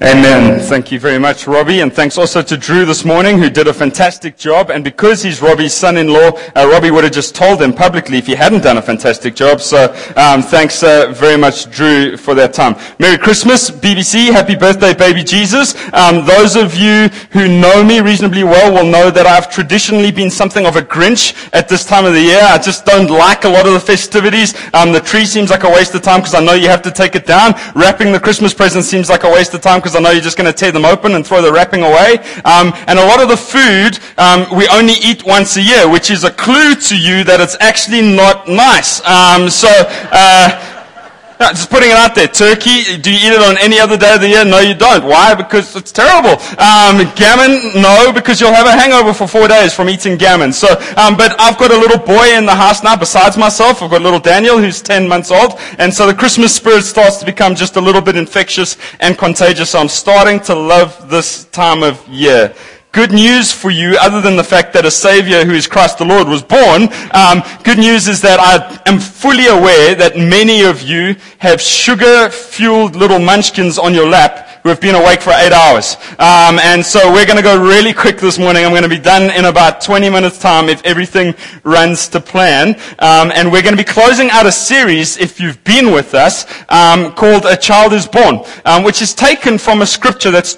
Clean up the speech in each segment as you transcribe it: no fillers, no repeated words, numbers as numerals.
Amen. Thank you very much, Robbie, and thanks also to Drew this morning, who did a fantastic job. And because he's Robbie's son-in-law, Robbie would have just told him publicly if he hadn't done a fantastic job. So thanks very much, Drew, for that time. Merry Christmas, BBC. Happy birthday, baby Jesus. Those of you who know me reasonably well will know that I've traditionally been something of a Grinch at this time of the year. I just don't like a lot of the festivities. The tree seems like a waste of time because I know you have to take it down. Wrapping the Christmas presents seems like a waste of time because I know you're just going to tear them open and throw the wrapping away. And a lot of the food we only eat once a year, which is a clue to you that it's actually not nice. Just putting it out there. Turkey, do you eat it on any other day of the year? No, you don't. Why? Because it's terrible. Gammon, no, because you'll have a hangover for 4 days from eating gammon. So, but I've got a little boy in the house now besides myself. I've got little Daniel who's 10 months old. And so the Christmas spirit starts to become just a little bit infectious and contagious. So I'm starting to love this time of year. Good news for you, other than the fact that a Savior who is Christ the Lord was born, good news is that I am fully aware that many of you have sugar-fueled little munchkins on your lap who have been awake for 8 hours. And so we're going to go really quick this morning. I'm going to be done in about 20 minutes time if everything runs to plan. And we're going to be closing out a series, if you've been with us, called A Child is Born, which is taken from a scripture that's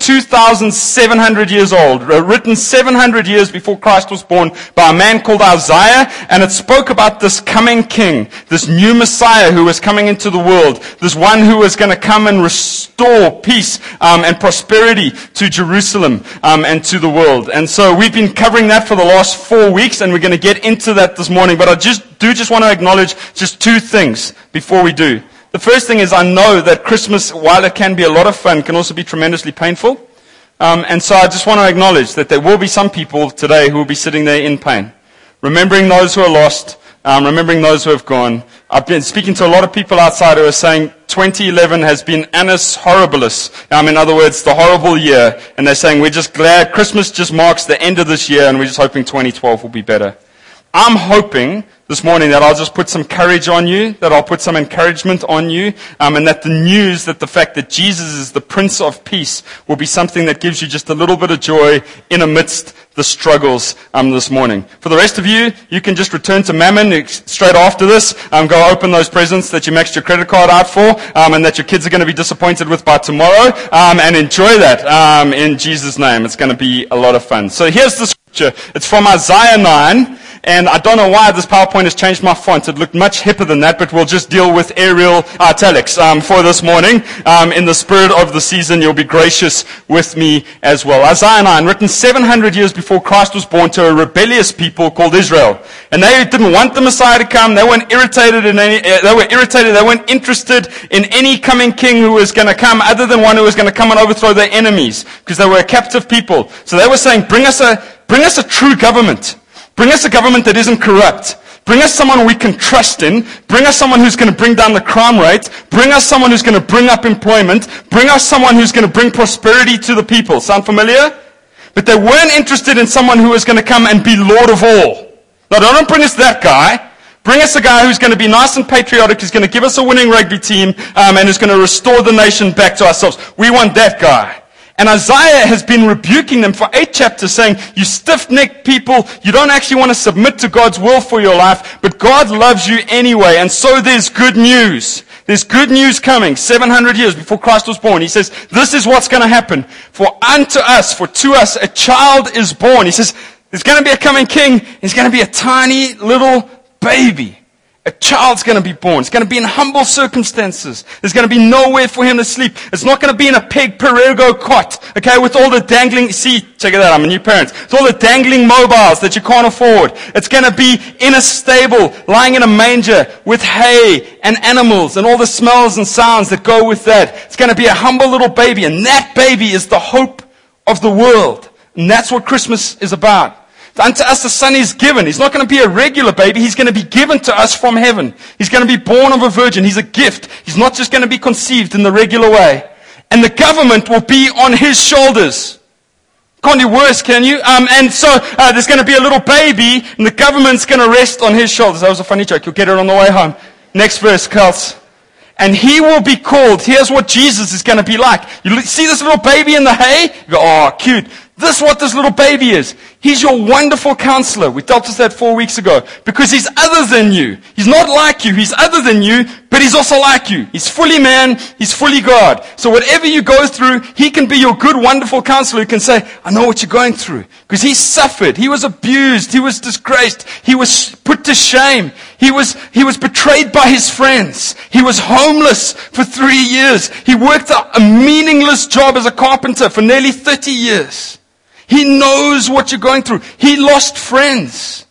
2,700 years old, written 700 years before Christ was born by a man called Isaiah, and it spoke about this coming king, this new Messiah who was coming into the world, this one who was going to come and restore peace and prosperity to Jerusalem and to the world. And so we've been covering that for the last 4 weeks, and we're going to get into that this morning, but I just want to acknowledge just two things before we do. The first thing is I know that Christmas, while it can be a lot of fun, can also be tremendously painful. And so I just want to acknowledge that there will be some people today who will be sitting there in pain, remembering those who are lost, remembering those who have gone. I've been speaking to a lot of people outside who are saying 2011 has been annus horribilis. In other words, the horrible year. And they're saying, we're just glad Christmas just marks the end of this year and we're just hoping 2012 will be better. I'm hoping this morning that I'll just put some courage on you, that I'll put some encouragement on you, and that the news, that the fact that Jesus is the Prince of Peace will be something that gives you just a little bit of joy in amidst the struggles this morning. For the rest of you, you can just return to Mammon straight after this, go open those presents that you maxed your credit card out for, and that your kids are going to be disappointed with by tomorrow, and enjoy that in Jesus' name. It's going to be a lot of fun. So here's the scripture. It's from Isaiah 9. And I don't know why this PowerPoint has changed my font. It looked much hipper than that, but we'll just deal with Arial italics for this morning. In the spirit of the season, you'll be gracious with me as well. Isaiah 9, written 700 years before Christ was born to a rebellious people called Israel. And they didn't want the Messiah to come. They weren't irritated. They weren't interested in any coming king who was going to come other than one who was going to come and overthrow their enemies, because they were a captive people. So they were saying, bring us a true government. Bring us a government that isn't corrupt. Bring us someone we can trust in. Bring us someone who's going to bring down the crime rate. Bring us someone who's going to bring up employment. Bring us someone who's going to bring prosperity to the people. Sound familiar? But they weren't interested in someone who was going to come and be Lord of all. No, don't bring us that guy. Bring us a guy who's going to be nice and patriotic, who's going to give us a winning rugby team, and who's going to restore the nation back to ourselves. We want that guy. And Isaiah has been rebuking them for 8 chapters, saying, you stiff-necked people, you don't actually want to submit to God's will for your life, but God loves you anyway. And so there's good news. There's good news coming 700 years before Christ was born. He says, this is what's going to happen. For to us, a child is born. He says, there's going to be a coming king. He's going to be a tiny little baby. A child's going to be born. It's going to be in humble circumstances. There's going to be nowhere for him to sleep. It's not going to be in a peg Perego cot, okay, with all the dangling, check it out, I'm a new parent. With all the dangling mobiles that you can't afford. It's going to be in a stable, lying in a manger with hay and animals and all the smells and sounds that go with that. It's going to be a humble little baby, and that baby is the hope of the world. And that's what Christmas is about. Unto us a son is given. He's not going to be a regular baby. He's going to be given to us from heaven. He's going to be born of a virgin. He's a gift. He's not just going to be conceived in the regular way. And the government will be on his shoulders. Can't do worse, can you? And so there's going to be a little baby, and the government's going to rest on his shoulders. That was a funny joke. You'll get it on the way home. Next verse, Kels. And he will be called. Here's what Jesus is going to be like. You see this little baby in the hay? You go, oh, cute. This is what this little baby is. He's your wonderful counselor. We dealt with that 4 weeks ago. Because he's other than you. He's not like you. He's other than you, but he's also like you. He's fully man. He's fully God. So whatever you go through, he can be your good, wonderful counselor who can say, I know what you're going through. Because he suffered. He was abused. He was disgraced. He was put to shame. He was betrayed by his friends. He was homeless for 3 years. He worked a meaningless job as a carpenter for nearly 30 years. He knows what you're going through. He lost friends.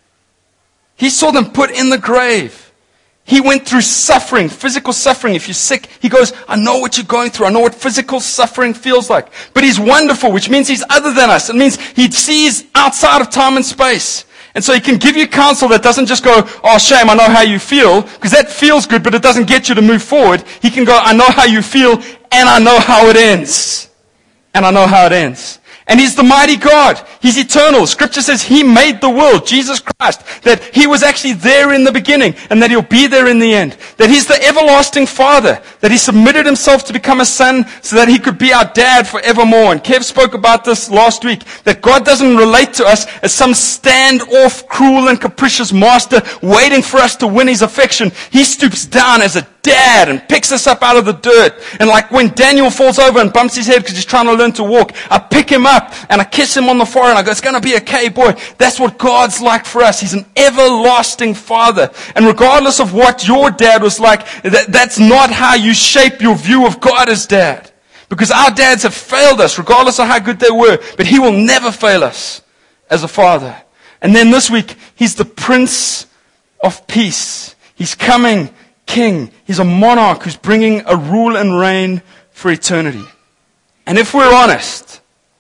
He saw them put in the grave. He went through suffering, physical suffering. If you're sick, he goes, I know what you're going through. I know what physical suffering feels like. But he's wonderful, which means he's other than us. It means he sees outside of time and space. And so he can give you counsel that doesn't just go, oh, shame, I know how you feel, because that feels good, but it doesn't get you to move forward. He can go, I know how you feel, and I know how it ends. And I know how it ends. And he's the mighty God. He's eternal. Scripture says he made the world, Jesus Christ, that he was actually there in the beginning and that he'll be there in the end. That he's the everlasting Father, that he submitted himself to become a son so that he could be our dad forevermore. And Kev spoke about this last week, that God doesn't relate to us as some stand-off, cruel and capricious master waiting for us to win his affection. He stoops down as a dad and picks us up out of the dirt. And like when Daniel falls over and bumps his head because he's trying to learn to walk, I pick him up and I kiss him on the forehead and I go, it's going to be okay, boy. That's what God's like for us. He's an everlasting Father. And regardless of what your dad was like, that's not how you shape your view of God as dad. Because our dads have failed us, regardless of how good they were. But he will never fail us as a father. And then this week, he's the Prince of Peace. He's coming King. He's a monarch who's bringing a rule and reign for eternity. And if we're honest,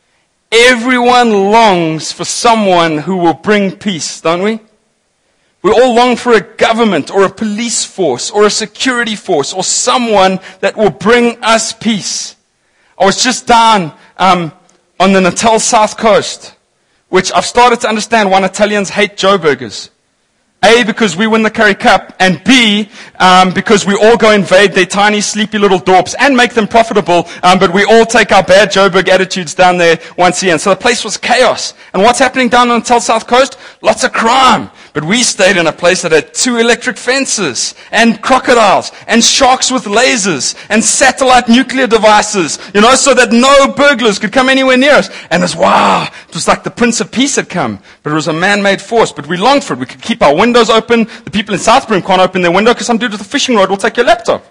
everyone longs for someone who will bring peace, don't we? We all long for a government or a police force or a security force or someone that will bring us peace. I was just down on the Natal South Coast, which I've started to understand why Italians hate Joe burgers. A, because we win the Curry Cup, and B, because we all go invade their tiny, sleepy little dorps and make them profitable, but we all take our bad Joburg attitudes down there once a year. And so the place was chaos. And what's happening down on the Natal South Coast? Lots of crime. But we stayed in a place that had 2 electric fences, and crocodiles, and sharks with lasers, and satellite nuclear devices, so that no burglars could come anywhere near us. And it was like the Prince of Peace had come. But it was a man-made force. But we longed for it. We could keep our windows open. The people in Southbrim can't open their window because some dude with a fishing rod will take your laptop.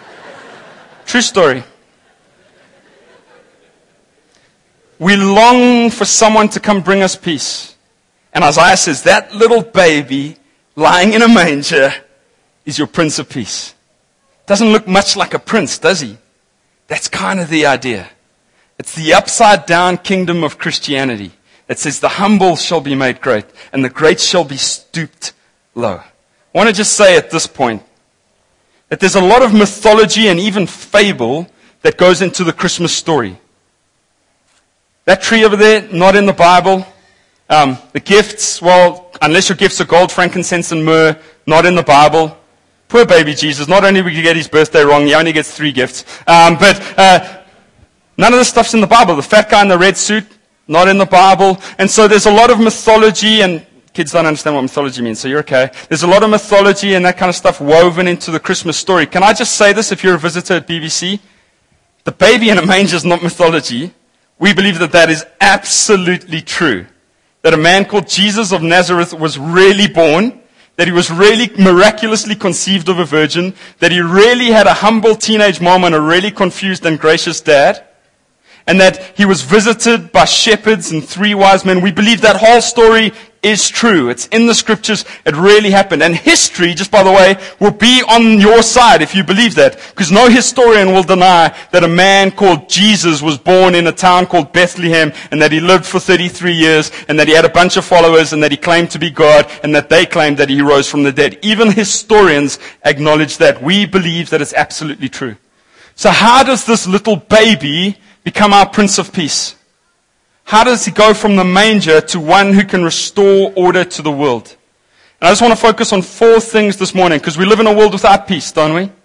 True story. We long for someone to come bring us peace. And Isaiah says, that little baby lying in a manger is your Prince of Peace. Doesn't look much like a prince, does he? That's kind of the idea. It's the upside down kingdom of Christianity that says the humble shall be made great and the great shall be stooped low. I want to just say at this point that there's a lot of mythology and even fable that goes into the Christmas story. That tree over there, not in the Bible. The gifts, well, unless your gifts are gold, frankincense, and myrrh, not in the Bible. Poor baby Jesus. Not only did he get his birthday wrong, he only gets 3 gifts. But none of this stuff's in the Bible. The fat guy in the red suit, not in the Bible. And so there's a lot of mythology, and kids don't understand what mythology means, so you're okay. There's a lot of mythology and that kind of stuff woven into the Christmas story. Can I just say this if you're a visitor at BBC? The baby in a manger is not mythology. We believe that that is absolutely true. That a man called Jesus of Nazareth was really born, that he was really miraculously conceived of a virgin, that he really had a humble teenage mom and a really confused and gracious dad, and that he was visited by shepherds and 3 wise men. We believe that whole story is true. It's in the scriptures. It really happened. And history, just by the way, will be on your side if you believe that. Because no historian will deny that a man called Jesus was born in a town called Bethlehem and that he lived for 33 years and that he had a bunch of followers and that he claimed to be God and that they claimed that he rose from the dead. Even historians acknowledge that. We believe that it's absolutely true. So how does this little baby become our Prince of Peace? How does he go from the manger to one who can restore order to the world? And I just want to focus on 4 things this morning because we live in a world without peace, don't we?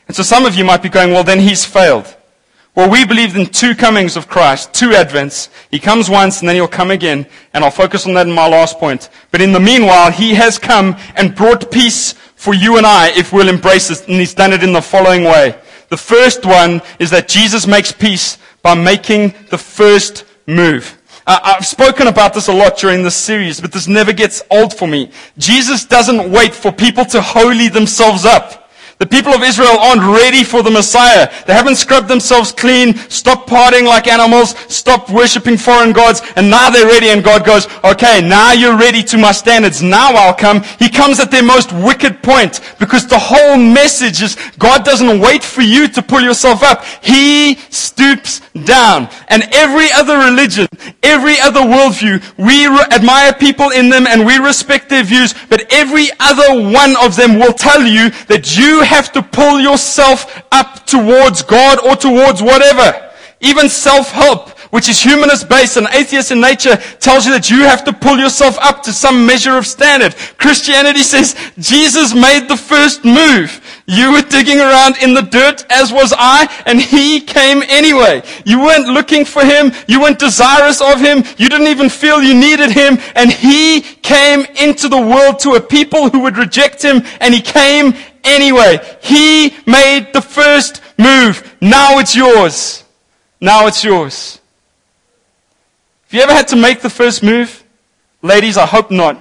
And so some of you might be going, well, then he's failed. Well, we believe in two comings of Christ, two advents. He comes once and then he'll come again. And I'll focus on that in my last point. But in the meanwhile, he has come and brought peace for you and I if we'll embrace it. And he's done it in the following way. The first one is that Jesus makes peace by making the first move. I've spoken about this a lot during this series, but this never gets old for me. Jesus doesn't wait for people to holy themselves up. The people of Israel aren't ready for the Messiah. They haven't scrubbed themselves clean, stopped partying like animals, stopped worshipping foreign gods, and now they're ready and God goes, okay, now you're ready to my standards, now I'll come. He comes at their most wicked point because the whole message is God doesn't wait for you to pull yourself up. He stoops down. And every other religion, every other worldview, we admire people in them and we respect their views, but every other one of them will tell you that you have to pull yourself up towards God or towards whatever. Even self-help, which is humanist-based and atheist in nature, tells you that you have to pull yourself up to some measure of standard. Christianity says Jesus made the first move. You were digging around in the dirt, as was I, and he came anyway. You weren't looking for him. You weren't desirous of him. You didn't even feel you needed him. And he came into the world to a people who would reject him, and he came anyway. He made the first move. Now it's yours. Now it's yours. Have you ever had to make the first move? Ladies, I hope not.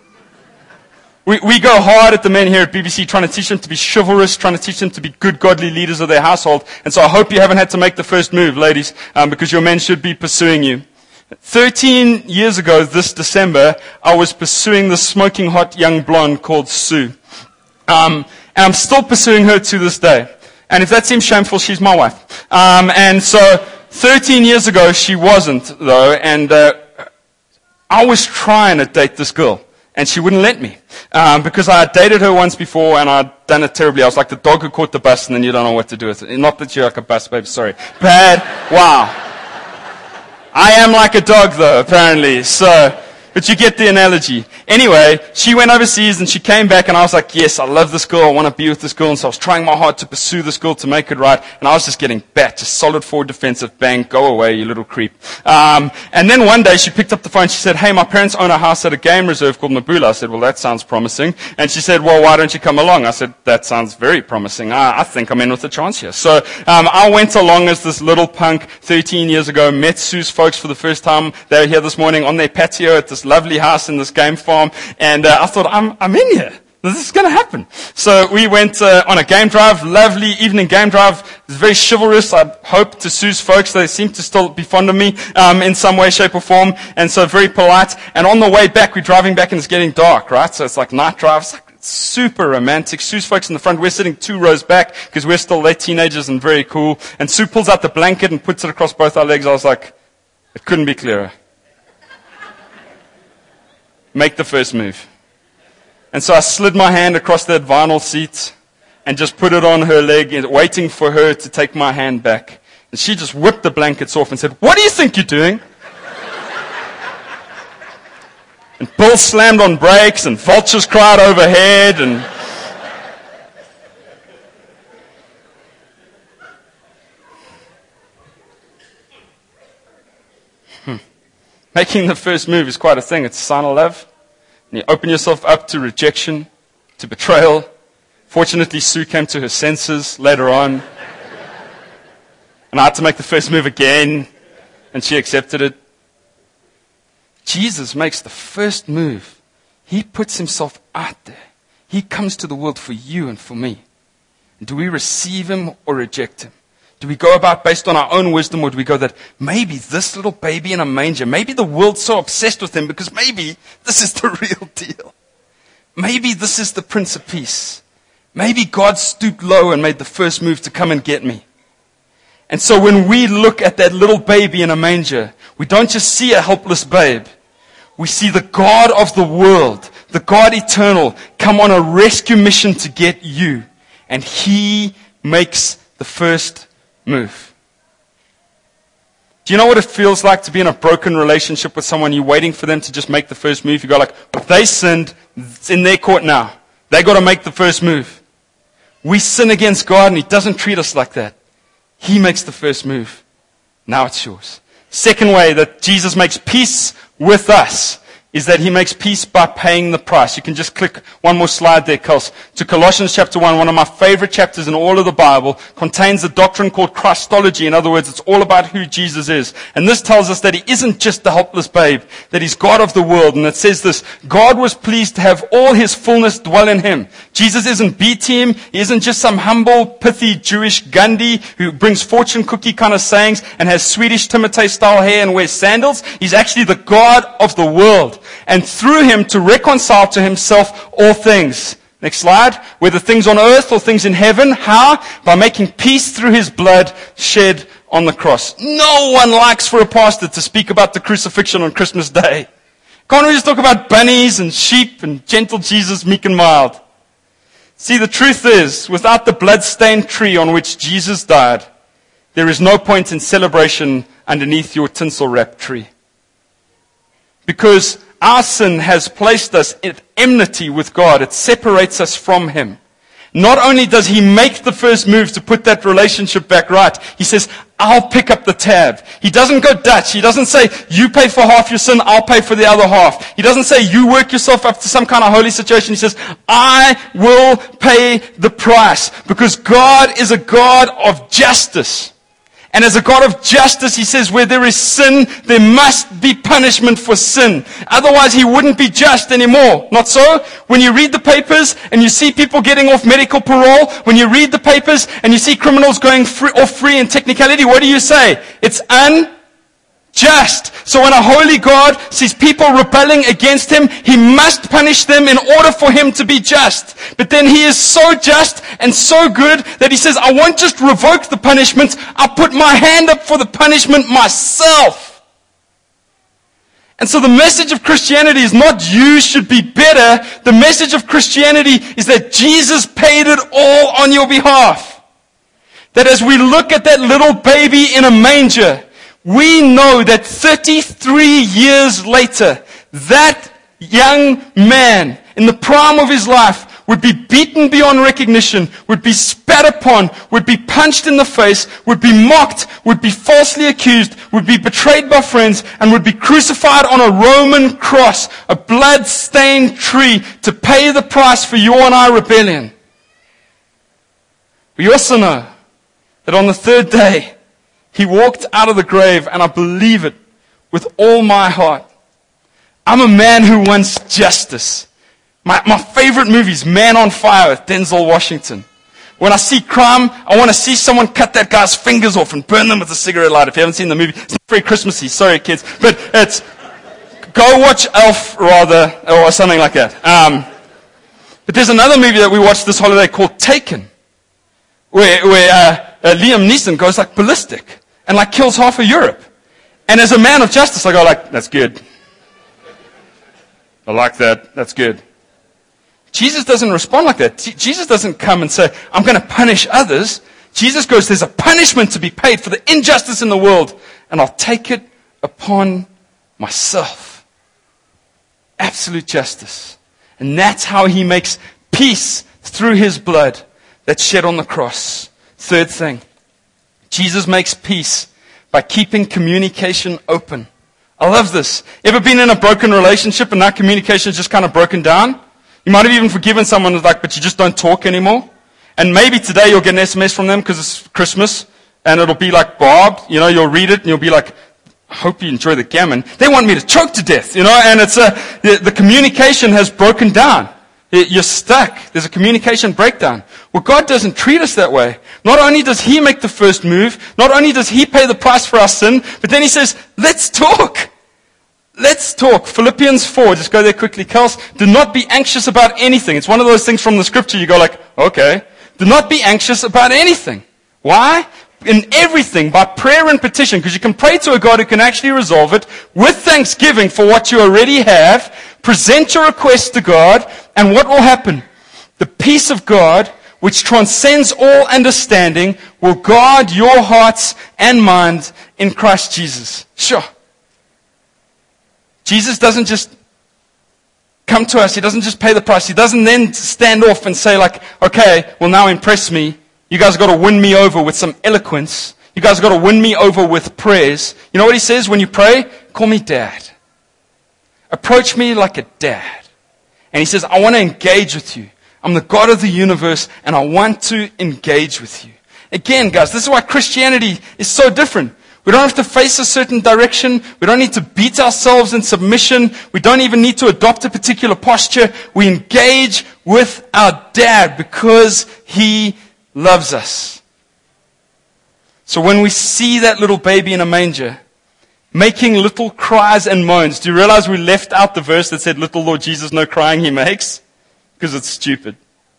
We go hard at the men here at BBC trying to teach them to be chivalrous, trying to teach them to be good, godly leaders of their household. And so I hope you haven't had to make the first move, ladies, because your men should be pursuing you. 13 years ago this December, I was pursuing this smoking hot young blonde called Sue. And I'm still pursuing her to this day. And if that seems shameful, she's my wife. And so 13 years ago, she wasn't, though. And I was trying to date this girl. And she wouldn't let me. Because I had dated her once before and I'd done it terribly. I was like the dog who caught the bus and then you don't know what to do with it. Not that you're like a bus, babe, sorry. Bad. Wow. I am like a dog, though, apparently. So, but you get the analogy. Anyway, she went overseas and she came back and I was like, yes, I love this girl. I want to be with this girl. And so I was trying my hard to pursue this girl to make it right. And I was just getting bat, just solid forward defensive. Bang, go away, you little creep. And then one day she picked up the phone. She said, hey, my parents own a house at a game reserve called Mabula. I said, well, that sounds promising. And she said, well, why don't you come along? I said, that sounds very promising. I think I'm in with a chance here. So I went along as this little punk 13 years ago, met Sue's folks for the first time. They were here this morning on their patio at this lovely house in this game farm. And I thought, I'm in here. This is going to happen. So we went on a game drive, lovely evening game drive. It was very chivalrous, I hope, to Sue's folks. They seem to still be fond of me in some way, shape, or form. And so very polite. And on the way back, we're driving back and it's getting dark, right? So it's like night drive. It's like super romantic. Sue's folks in the front. We're sitting 2 rows back because we're still late teenagers and very cool. And Sue pulls out the blanket and puts it across both our legs. I was like, it couldn't be clearer. Make the first move. And so I slid my hand across that vinyl seat and just put it on her leg, waiting for her to take my hand back. And she just whipped the blankets off and said, what do you think you're doing? And Bill slammed on brakes and vultures cried overhead and making the first move is quite a thing. It's a sign of love. And you open yourself up to rejection, to betrayal. Fortunately, Sue came to her senses later on. And I had to make the first move again. And she accepted it. Jesus makes the first move. He puts himself out there. He comes to the world for you and for me. And do we receive him or reject him? Do we go about based on our own wisdom, or do we go that maybe this little baby in a manger, maybe the world's so obsessed with him because maybe this is the real deal. Maybe this is the Prince of Peace. Maybe God stooped low and made the first move to come and get me. And so when we look at that little baby in a manger, we don't just see a helpless babe. We see the God of the world, the God eternal, come on a rescue mission to get you. And he makes the first move. Do you know what it feels like to be in a broken relationship with someone? You're waiting for them to just make the first move. You go like, if they sinned, it's in their court now. They got to make the first move. We sin against God and He doesn't treat us like that. He makes the first move. Now it's yours. Second way that Jesus makes peace with us is that He makes peace by paying the price. You can just click one more slide there, Kels, to Colossians chapter 1, one of my favorite chapters in all of the Bible, contains a doctrine called Christology. In other words, it's all about who Jesus is. And this tells us that He isn't just the helpless babe, that He's God of the world. And it says this, God was pleased to have all His fullness dwell in Him. Jesus isn't B-team. He isn't just some humble, pithy Jewish Gandhi who brings fortune cookie kind of sayings and has Swedish Timotei style hair and wears sandals. He's actually the God of the world. And through Him to reconcile to Himself all things. Next slide. Whether things on earth or things in heaven. How? By making peace through His blood shed on the cross. No one likes for a pastor to speak about the crucifixion on Christmas Day. Can't we just talk about bunnies and sheep and gentle Jesus, meek and mild? See, the truth is, without the blood-stained tree on which Jesus died, there is no point in celebration underneath your tinsel-wrapped tree. Because our sin has placed us at enmity with God. It separates us from Him. Not only does He make the first move to put that relationship back right, He says, I'll pick up the tab. He doesn't go Dutch. He doesn't say, you pay for half your sin, I'll pay for the other half. He doesn't say, you work yourself up to some kind of holy situation. He says, I will pay the price. Because God is a God of justice. And as a God of justice, He says, where there is sin, there must be punishment for sin. Otherwise, He wouldn't be just anymore. Not so? When you read the papers and you see people getting off medical parole, when you read the papers and you see criminals going off free in technicality, what do you say? It's unjust. So when a holy God sees people rebelling against Him, He must punish them in order for Him to be just. But then He is so just and so good that He says, I won't just revoke the punishment, I'll put my hand up for the punishment myself. And so the message of Christianity is not you should be better. The message of Christianity is that Jesus paid it all on your behalf. That as we look at that little baby in a manger, we know that 33 years later, that young man in the prime of his life would be beaten beyond recognition, would be spat upon, would be punched in the face, would be mocked, would be falsely accused, would be betrayed by friends, and would be crucified on a Roman cross, a blood-stained tree, to pay the price for your and our rebellion. We also know that on the third day, He walked out of the grave, and I believe it with all my heart. I'm a man who wants justice. My favorite movie is Man on Fire with Denzel Washington. When I see crime, I want to see someone cut that guy's fingers off and burn them with a cigarette lighter. If you haven't seen the movie, it's not very Christmassy. Sorry, kids. But it's, go watch Elf, rather, or something like that. But there's another movie that we watched this holiday called Taken, where Liam Neeson goes like ballistic and like kills half of Europe. And as a man of justice, I go like, that's good. I like that. That's good. Jesus doesn't respond like that. Jesus doesn't come and say, I'm going to punish others. Jesus goes, there's a punishment to be paid for the injustice in the world, and I'll take it upon myself. Absolute justice. And that's how He makes peace through His blood that's shed on the cross. Third thing, Jesus makes peace by keeping communication open. I love this. Ever been in a broken relationship and that communication is just kind of broken down? You might have even forgiven someone who's like, but you just don't talk anymore. And maybe today you'll get an SMS from them because it's Christmas, and it'll be like, Bob, you'll read it and you'll be like, I hope you enjoy the gammon. They want me to choke to death, and it's the communication has broken down. You're stuck. There's a communication breakdown. Well, God doesn't treat us that way. Not only does He make the first move, not only does He pay the price for our sin, but then He says, let's talk. Let's talk. Philippians 4, just go there quickly, Kels. Do not be anxious about anything. It's one of those things from the scripture you go like, okay. Do not be anxious about anything. Why? In everything, by prayer and petition, because you can pray to a God who can actually resolve it, with thanksgiving for what you already have, present your requests to God, and what will happen? The peace of God, which transcends all understanding, will guard your hearts and minds in Christ Jesus. Sure. Jesus doesn't just come to us. He doesn't just pay the price. He doesn't then stand off and say like, okay, well now impress me. You guys got to win me over with some eloquence. You guys got to win me over with prayers. You know what he says when you pray? Call me dad. Approach me like a dad. And he says, I want to engage with you. I'm the God of the universe, and I want to engage with you. Again, guys, this is why Christianity is so different. We don't have to face a certain direction. We don't need to beat ourselves in submission. We don't even need to adopt a particular posture. We engage with our dad because he loves us. So when we see that little baby in a manger, making little cries and moans, do you realize we left out the verse that said, little Lord Jesus, no crying he makes? Because it's stupid.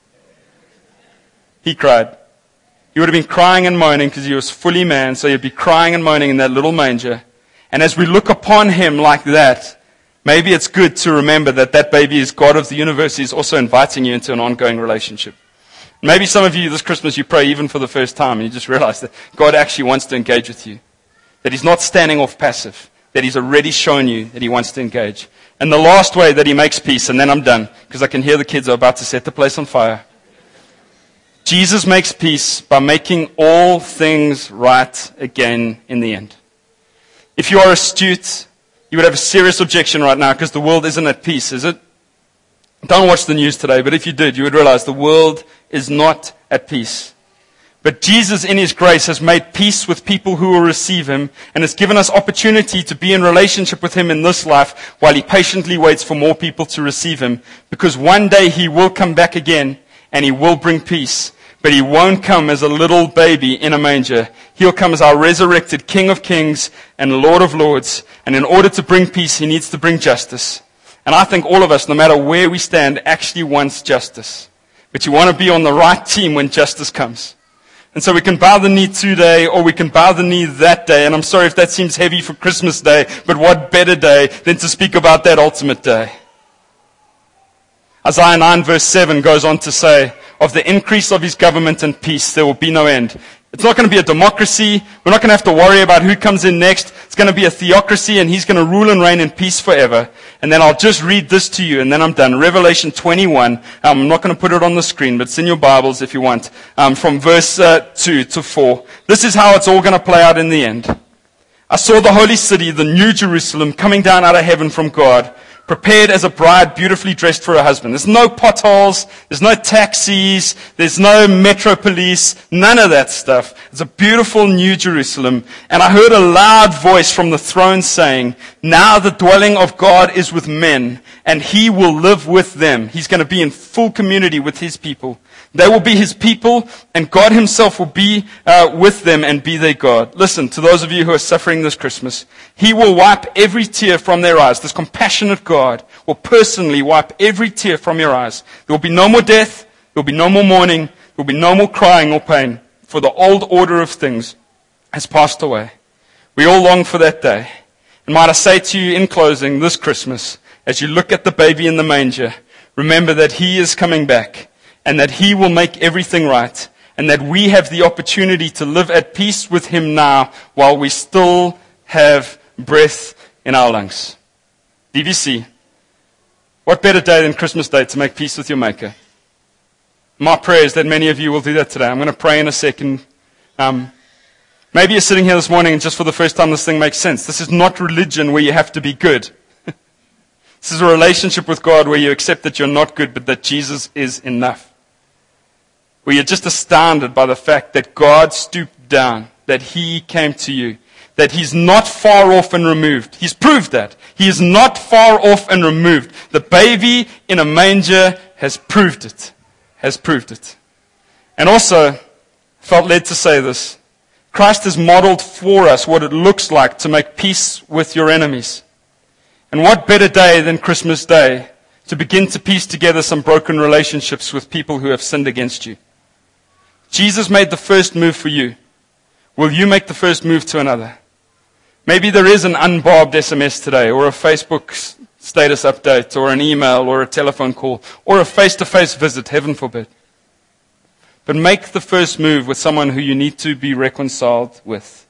He cried. He would have been crying and moaning because he was fully man, so he'd be crying and moaning in that little manger. And as we look upon him like that, maybe it's good to remember that that baby is God of the universe. He's also inviting you into an ongoing relationship. Maybe some of you this Christmas you pray even for the first time and you just realize that God actually wants to engage with you. That he's not standing off passive. That he's already shown you that he wants to engage. And the last way that he makes peace, and then I'm done, because I can hear the kids are about to set the place on fire. Jesus makes peace by making all things right again in the end. If you are astute, you would have a serious objection right now because the world isn't at peace, is it? Don't watch the news today, but if you did, you would realize the world is not at peace. But Jesus, in his grace, has made peace with people who will receive him and has given us opportunity to be in relationship with him in this life while he patiently waits for more people to receive him. Because one day he will come back again and he will bring peace. But he won't come as a little baby in a manger. He'll come as our resurrected King of Kings and Lord of Lords. And in order to bring peace, he needs to bring justice. And I think all of us, no matter where we stand, actually wants justice. But you want to be on the right team when justice comes. And so we can bow the knee today, or we can bow the knee that day. And I'm sorry if that seems heavy for Christmas Day, but what better day than to speak about that ultimate day? Isaiah 9 verse 7 goes on to say, of the increase of his government and peace, there will be no end. It's not going to be a democracy. We're not going to have to worry about who comes in next. It's going to be a theocracy, and he's going to rule and reign in peace forever. And then I'll just read this to you, and then I'm done. Revelation 21. I'm not going to put it on the screen, but it's in your Bibles if you want. From verse 2 to 4. This is how it's all going to play out in the end. I saw the holy city, the new Jerusalem, coming down out of heaven from God, prepared as a bride beautifully dressed for her husband. There's no potholes, there's no taxis, there's no metro police, none of that stuff. It's a beautiful new Jerusalem. And I heard a loud voice from the throne saying, now the dwelling of God is with men, and he will live with them. He's going to be in full community with his people. They will be his people, and God himself will be with them and be their God. Listen, to those of you who are suffering this Christmas, he will wipe every tear from their eyes. This compassionate God will personally wipe every tear from your eyes. There will be no more death. There will be no more mourning. There will be no more crying or pain. For the old order of things has passed away. We all long for that day. And might I say to you in closing this Christmas, as you look at the baby in the manger, remember that he is coming back. And that he will make everything right. And that we have the opportunity to live at peace with him now while we still have breath in our lungs. DVC, what better day than Christmas Day to make peace with your Maker? My prayer is that many of you will do that today. I'm going to pray in a second. Maybe you're sitting here this morning and just for the first time this thing makes sense. This is not religion where you have to be good. This is a relationship with God where you accept that you're not good, but that Jesus is enough. Where you're just astounded by the fact that God stooped down, that he came to you, that he's not far off and removed. He's proved that. He is not far off and removed. The baby in a manger has proved it. Has proved it. And also, felt led to say this. Christ has modeled for us what it looks like to make peace with your enemies. And what better day than Christmas Day to begin to piece together some broken relationships with people who have sinned against you. Jesus made the first move for you. Will you make the first move to another? Maybe there is an unbarbed SMS today, or a Facebook status update, or an email, or a telephone call, or a face-to-face visit, heaven forbid. But make the first move with someone who you need to be reconciled with.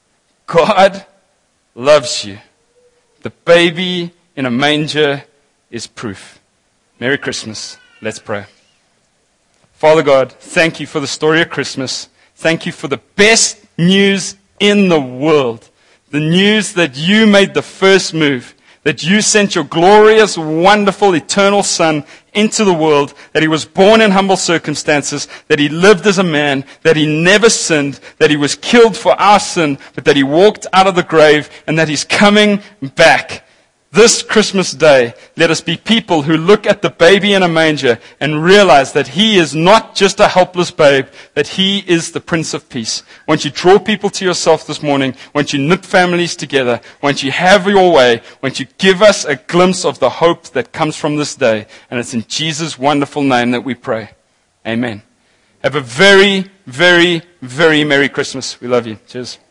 God loves you. The baby in a manger is proof. Merry Christmas. Let's pray. Father God, thank you for the story of Christmas. Thank you for the best news in the world. The news that you made the first move, that you sent your glorious, wonderful, eternal Son into the world, that he was born in humble circumstances, that he lived as a man, that he never sinned, that he was killed for our sin, but that he walked out of the grave, and that he's coming back. This Christmas day, let us be people who look at the baby in a manger and realize that he is not just a helpless babe, that he is the Prince of Peace. Won't you draw people to yourself this morning? Won't you knit families together? Won't you have your way? Won't you give us a glimpse of the hope that comes from this day? And it's in Jesus' wonderful name that we pray. Amen. Have a very, very, very Merry Christmas. We love you. Cheers.